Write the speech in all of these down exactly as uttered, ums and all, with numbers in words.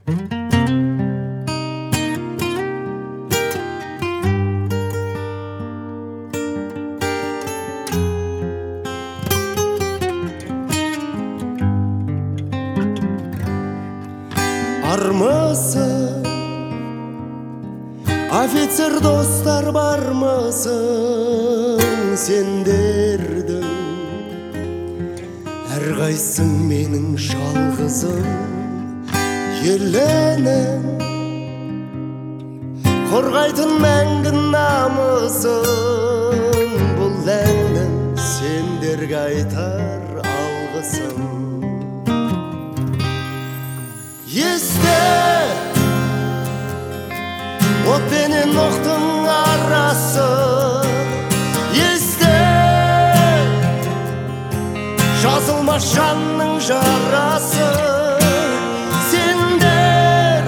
Армысың, офицер достар бармысың, сендердің әрқайсың менің жалғызым еленің, қорғайтын мәңгі намысын, бұл әннің сендерге айтар алғысым. Есте от пенен оқтың арасы, есте жазылмас жанның жарасы. Сендер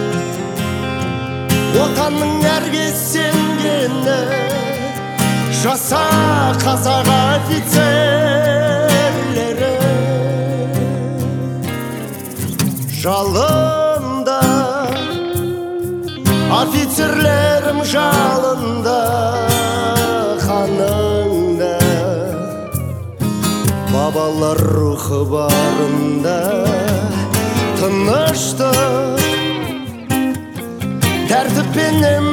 отанның әрге сенгені, жаса қазақ офицерлері. Жалында офицерлерім, жалында қаныңда, бабалар рухы барында. Тыныштық, тәртіп пенен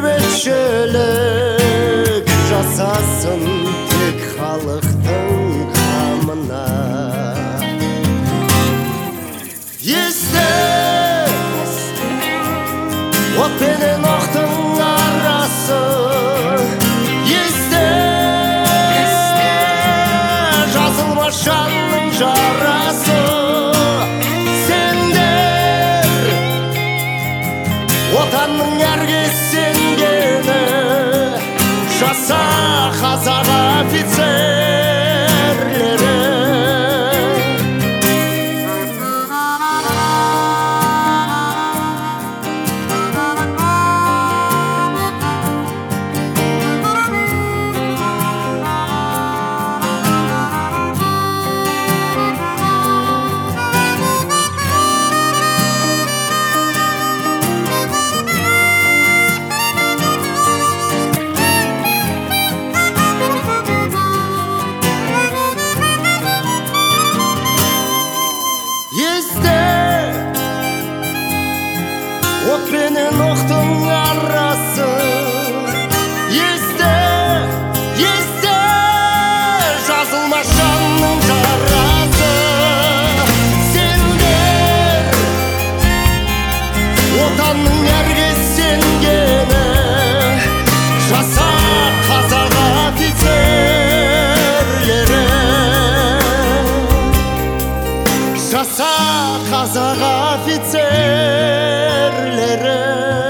бейбітшілік жасасын тек халықтың қамына. Есте от пенен оқтың арасы, есте жазылмас жанның жарасы. Сендер отанның әрге сенгені, жаса қазақ офицерлері. От пенен оқтың арасы, есте, есте жазылмас жанның жарасы. Сендер отанның әрге сенгені, жаса қазақ офицерлері. Жаса қазақ офицерлері.